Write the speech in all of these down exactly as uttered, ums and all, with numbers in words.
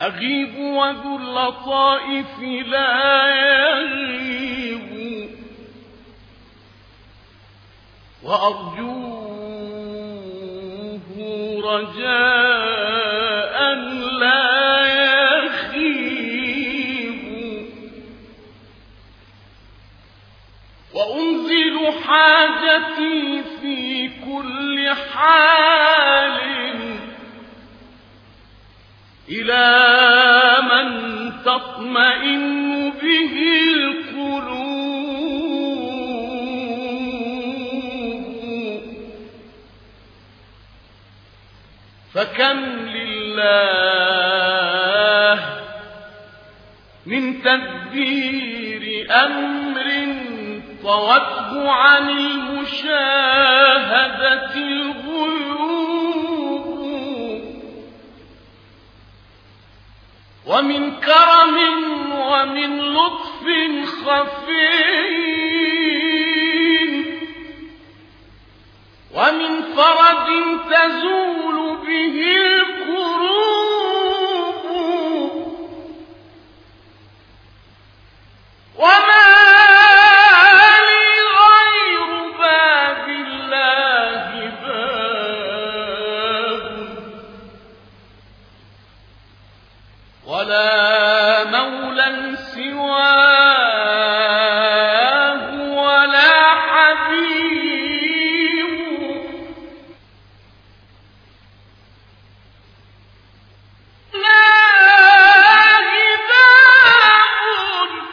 أغيب وذو اللطائف لا يغيب وأرجوه رجاء لا يخيب وأنزل حاجتي في كل حال إلى من تطمئن به القلوب فكم لله من تدبير أمر طوته عن المشاهدة الغيوب ومن كرم ومن لطف خفي ومن فرج تزول به الكروب وما لي غير باب الله باب ولا مولى سواه ولا حبيب لا باب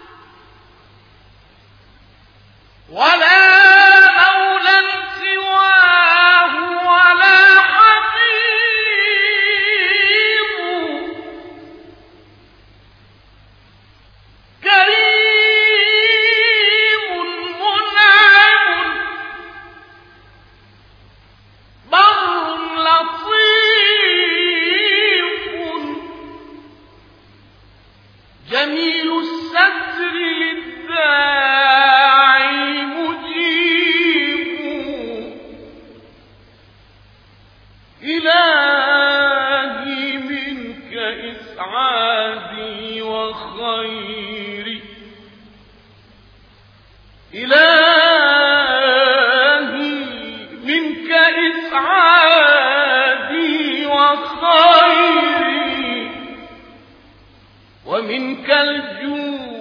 ولا مولى سواه ولا حبيب كريم منعم بر لطيف جميل الستر للداعي مجيب إلهي منك إسعادي وخيري إلهي منك إسعادي وخيري ومنك الجود